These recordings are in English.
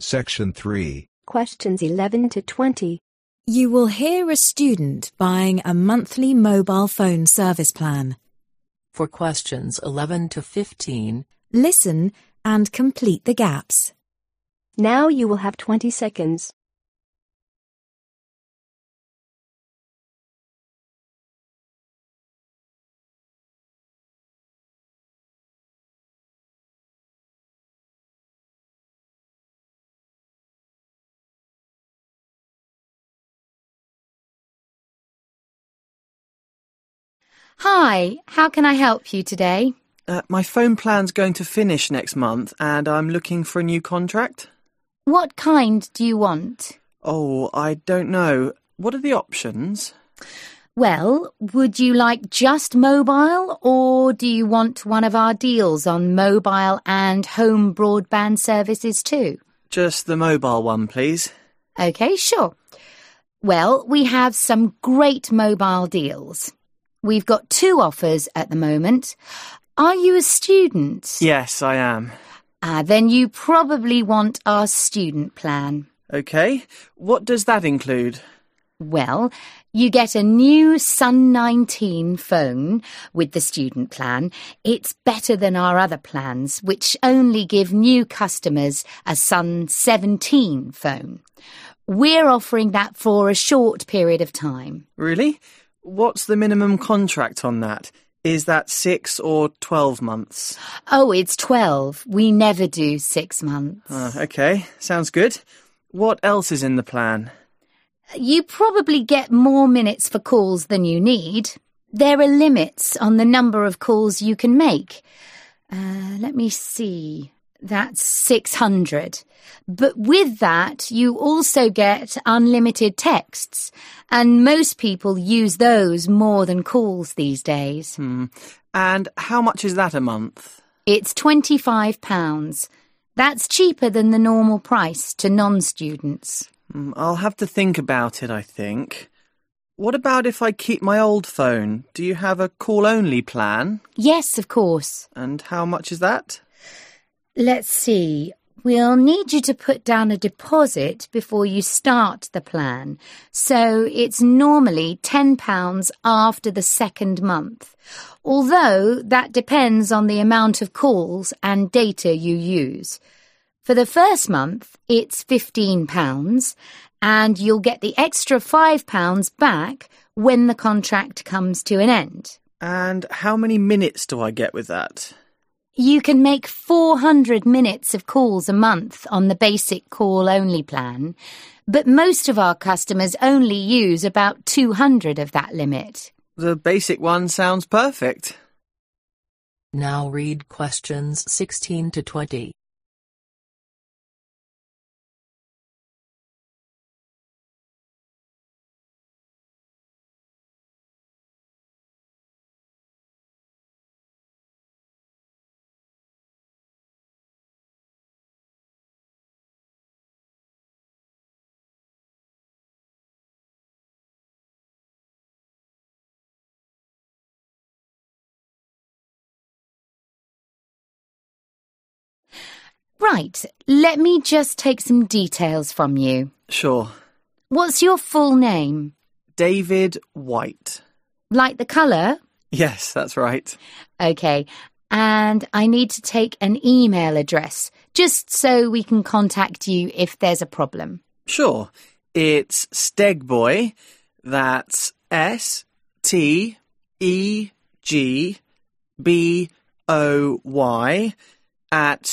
Section 3. Questions 11 to 20. You will hear a student buying a monthly mobile phone service plan. For questions 11 to 15, Listen and complete the gaps. Now you will have 20 seconds. Hi, how can I help you today? My phone plan's going to finish next month and I'm looking for a new contract. What kind do you want? Oh, I don't know. What are the options? Well, would you like just mobile or do you want one of our deals on mobile and home broadband services too? Just the mobile one, please. OK, sure. Well, we have some great mobile deals. We've got 2 offers at the moment. Are you a student? Yes, I am. Then you probably want our student plan. OK. What does that include? Well, you get a new Sun 19 phone with the student plan. It's better than our other plans, which only give new customers a Sun 17 phone. We're offering that for a short period of time. Really? What's the minimum contract on that? Is that 6 or 12 months? Oh, it's 12. We never do 6 months. OK, sounds good. What else is in the plan? You probably get more minutes for calls than you need. There are limits on the number of calls you can make. Let me see. That's 600. But with that, you also get unlimited texts, and most people use those more than calls these days. And how much is that a month? It's £25. That's cheaper than the normal price to non-students. I'll have to think about it, I think. What about if I keep my old phone? Do you have a call-only plan? Yes, of course. And how much is that? Let's see. We'll need you to put down a deposit before you start the plan. So it's normally £10 after the second month, although that depends on the amount of calls and data you use. For the first month, it's £15, and you'll get the extra £5 back when the contract comes to an end. And how many minutes do I get with that? You can make 400 minutes of calls a month on the basic call-only plan, but most of our customers only use about 200 of that limit. The basic one sounds perfect. now read questions 16 to 20. Right, let me just take some details from you. Sure. What's your full name? David White. Like the colour? Yes, that's right. OK, and I need to take an email address, just so we can contact you if there's a problem. Sure. It's Stegboy. That's STEGBOY at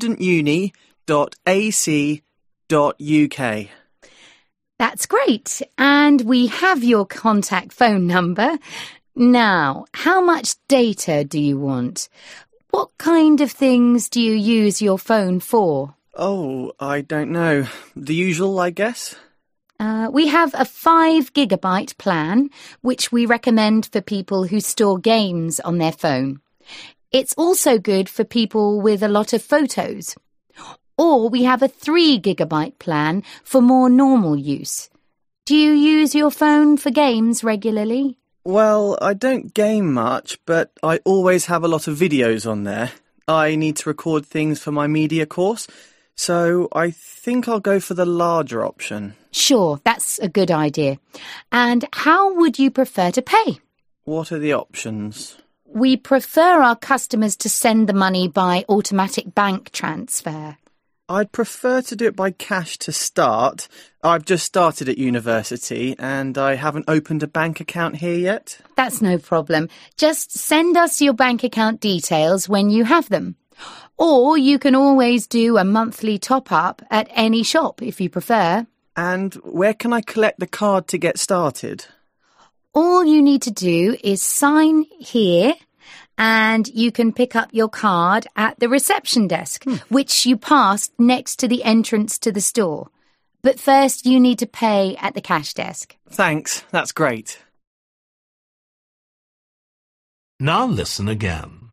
studentuni.ac.uk. That's great. And we have your contact phone number. Now, how much data do you want? What kind of things do you use your phone for? Oh, I don't know. The usual, I guess. We have a 5 gigabyte plan, which we recommend for people who store games on their phone. It's also good for people with a lot of photos. Or we have a 3 gigabyte plan for more normal use. Do you use your phone for games regularly? Well, I don't game much, but I always have a lot of videos on there. I need to record things for my media course, So I think I'll go for the larger option. Sure, that's a good idea. And how would you prefer to pay? What are the options? We prefer our customers to send the money by automatic bank transfer. I'd prefer to do it by cash to start. I've just started at university and I haven't opened a bank account here yet. That's no problem. Just send us your bank account details when you have them. Or you can always do a monthly top-up at any shop if you prefer. And where can I collect the card to get started? All you need to do is sign here and you can pick up your card at the reception desk, which you passed next to the entrance to the store. But first you need to pay at the cash desk. Thanks, that's great. Now listen again.